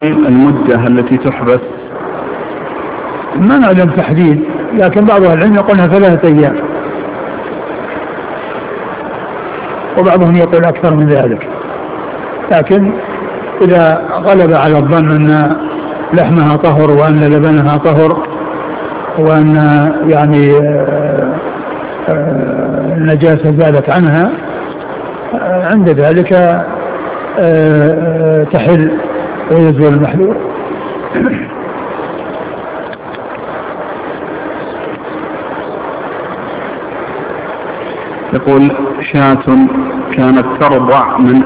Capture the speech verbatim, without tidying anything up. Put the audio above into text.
المدة التي تحبس؟ ما نعلم تحديد، لكن بعض العلم يقولها ثلاثة أيام، وبعضهم يقول أكثر من ذلك، لكن إذا غلب على الظن أن لحمها طهر وأن لبنها طهر وأن يعني النجاسة زالت عنها، عند ذلك تحل ويزول المحلول. يقول: شاة كانت ترضع من